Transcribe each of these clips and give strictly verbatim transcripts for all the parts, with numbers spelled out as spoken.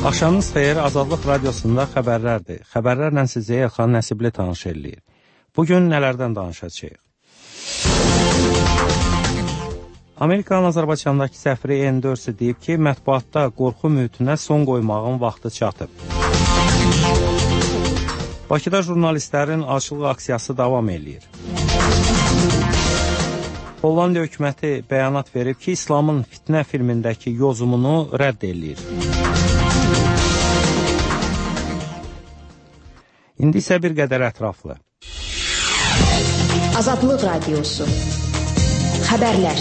Axşamınız xeyir, Azadlıq Radiosunda xəbərlərdir. Xəbərlərlə sizə Elxan Nəsibli tanış eləyir. Bugün nələrdən danışacağıq? Amerikanın Azərbaycandakı səfiri N dörd deyib ki, mətbuatda qorxu mühitinə son qoymağın vaxtı çatıb. Bakıda jurnalistlərin açılıq aksiyası davam eləyir. Hollandiya hökuməti bəyanat verib ki, İslamın Fitnə filmindəki yozumunu rədd eləyir. İndi isə bir qədər ətraflı. Azadlıq Radiosu. Xəbərlər.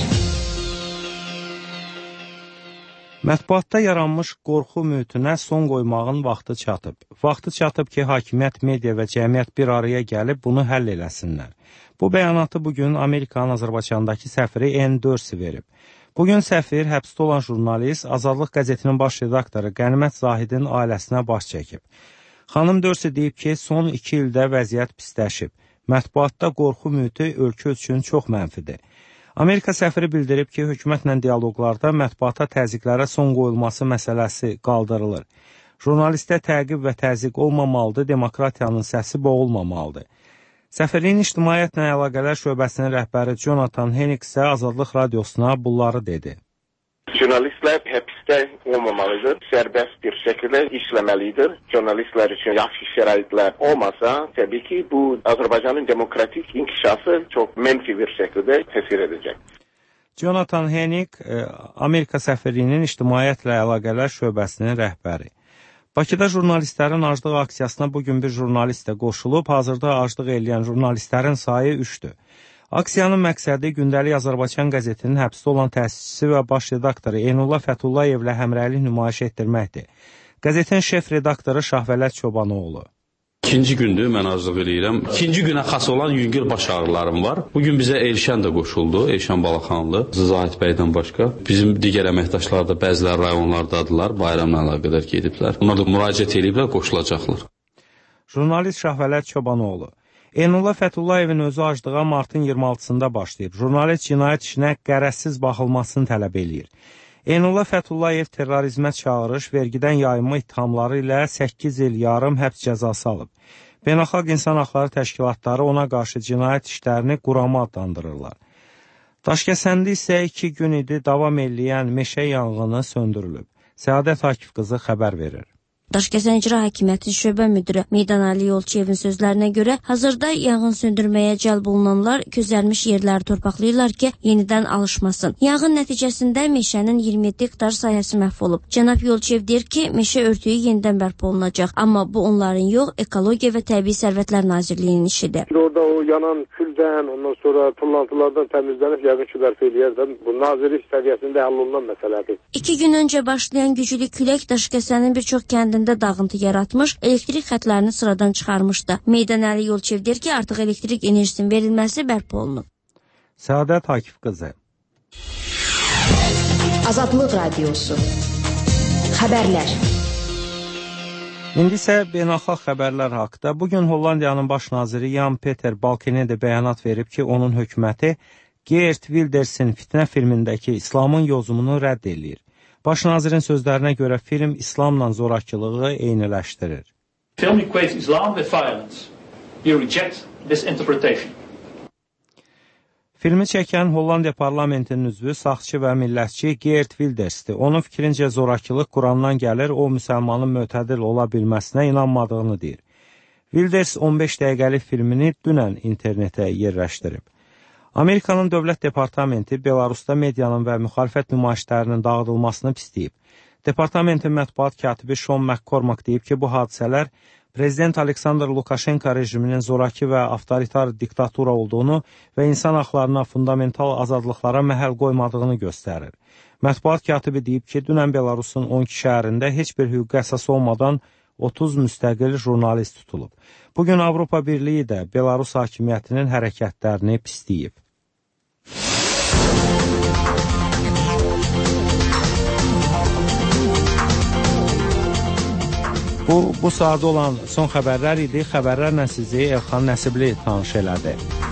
Mətbuatda yaranmış qorxu mühitinə son qoymağın vaxtı çatıb. Vaxtı çatıb ki, hakimiyyət, media və cəmiyyət bir araya gəlib bunu həll eləsinlər. Bu bəyanatı bugün Amerikanın Azərbaycandakı səfiri N dörd verib. Bugün səfir həbsdə olan jurnalist Azadlıq qəzetinin baş redaktoru Qənimət Zahidin ailəsinə baş çəkib. Xanım dörd deyib ki, son iki ildə vəziyyət pisləşib. Mətbuatda qorxu mühiti ölkə üçün çox mənfidir. Amerika səfiri bildirib ki, hökumətlə dialoqlarda mətbuata təzyiqlərə son qoyulması məsələsi qaldırılır. Jurnalistə təqib və təzyiq olmamalıdır, demokratiyanın səsi boğulmamalıdır. Səfirliyin İctimaiyyətlə Əlaqələr şöbəsinin rəhbəri Jonathan Henik isə Azadlıq Radiosuna bunları dedi. Jurnalistlər həbsdə olmamalıdır, sərbəst bir şəkildə işləməlidir. Jurnalistlər üçün yaxşı şəraitlər olmasa, təbii ki, bu Azərbaycanın demokratik inkişafı çox mənfi bir şəkildə təsir edəcək. Jonathan Henik, Amerika səfirliyinin İctimaiyyətlə Əlaqələr şöbəsinin rəhbəri. Bakıda jurnalistlərin aclıq aksiyasına bugün bir jurnalist də qoşulub, hazırda aclıq eləyən jurnalistlərin sayı üçdür. Aksiyanın məqsədi Gündəlik Azərbaycan qəzetinin həbsdə olan təsisçisi və baş redaktoru Eynullah Fətullayevlə həmrəylik nümayiş etdirməkdir. Qəzetin şef redaktoru Şahvələt Çobanoğlu. İkinci gündür mən aclıq eləyirəm. İkinci günə xas olan yüngül baş ağrılarım var. Bugün bizə Elşən də qoşuldu, Elşən Balaxanlı, Zahid bəydən başqa. Bizim digər əməkdaşlar da bəzilər rayonlardadılar, bayramla əlaqədar gediblər. Onlar da müraciət ediblər, qoşulacaqlar. Jurnalist Şahvələt Çobanoğlu. Eynullah Fətullayevin özü aclığa martın iyirmi altısında başlayıb. Jurnalist cinayət işinə qərəzsiz baxılmasını tələb eləyir. Eynullah Fətullayev terrorizmə çağırış, vergidən yayınma ittihamları ilə səkkiz il yarım həbs cəzası alıb. Beynəlxalq İnsan Haqları Təşkilatları ona qarşı cinayət işlərini qurama adlandırırlar. Daşkəsəndə isə iki gün idi davam eləyən meşə yanğını söndürülüb. Səadət Akif qızı xəbər verir. Daşkəsən İcra Hakimiyyəti şöbə müdiri Meydan Ali Yolçiyevin sözlərinə görə hazırda yanğın söndürməyə cəlb olunanlar közəlmiş yerləri torpaqlayırlar ki, yenidən alışmasın. Yanğın nəticəsində meşənin iyirmi yeddi hektar sahəsi məhv olub. Cənab Yolçiyev deyir ki, meşə örtüyü yenidən bərpa olunacaq, amma bu onların yox, Ekologiya və Təbii Sərvətlər Nazirliyinin işidir. Orada o yanan küldən, ondan sonra tullantılardan təmizlənib yəqin ki, bərpa eləyərdən. Bu nazirlik səviyyəsində həll olunan məsələdir. İki gün öncə başlayan güclü külək Daşkəsənin bir çox kəndində dağıntı yaratmış, elektrik xətlərini sıradan çıxarmışdı. Meydan Əli Yolçiyev deyir ki, artıq elektrik enerjisinin verilməsi bərpa olunub. Səadət Akif qızı. Azadlıq Radiosu. Xəbərlər. İndi isə beynəlxalq xəbərlər haqda. Bugün Hollandiyanın baş naziri Jan Peter Balkenende bəyanat verib ki, onun hökuməti Geert Wildersin Fitnə filmindəki İslamın yozumunu rədd eləyir. Baş nazirin sözlərinə görə film İslamla zorakılığı eyniləşdirir. Film equates Islam with violence. We reject this interpretation. Filmi çəkən Hollandiya parlamentinin üzvü, sağçı və millətçi Geert Wildersdir. Onun fikrincə zorakılıq Qurandan gəlir, o müsəlmanın mötədil ola bilməsinə inanmadığını deyir. Wilders on beş dəqiqəlik filmini dünən internetə yerləşdirib. Amerikanın Dövlət Departamenti Belarusda medianın və müxalifət nümayişlərinin dağıdılmasını pisləyib. Departamentin mətbuat katibi Sean McCormack deyib ki, bu hadisələr Prezident Aleksandr Lukashenko rejiminin zoraki və avtoritar diktatura olduğunu və insan haqlarına, fundamental azadlıqlara məhəl qoymadığını göstərir. Mətbuat katibi deyib ki, dünən Belarusun on iki şəhərində heç bir hüquqi əsas olmadan otuz müstəqil jurnalist tutulub. Bugün Avropa Birliyi də Belarus hakimiyyətinin hərəkətlərini pisləyib. Bu, bu saat olan son xəbərlər idi. Xəbərlərlə sizi Elxan Nəsibli tanış elədi.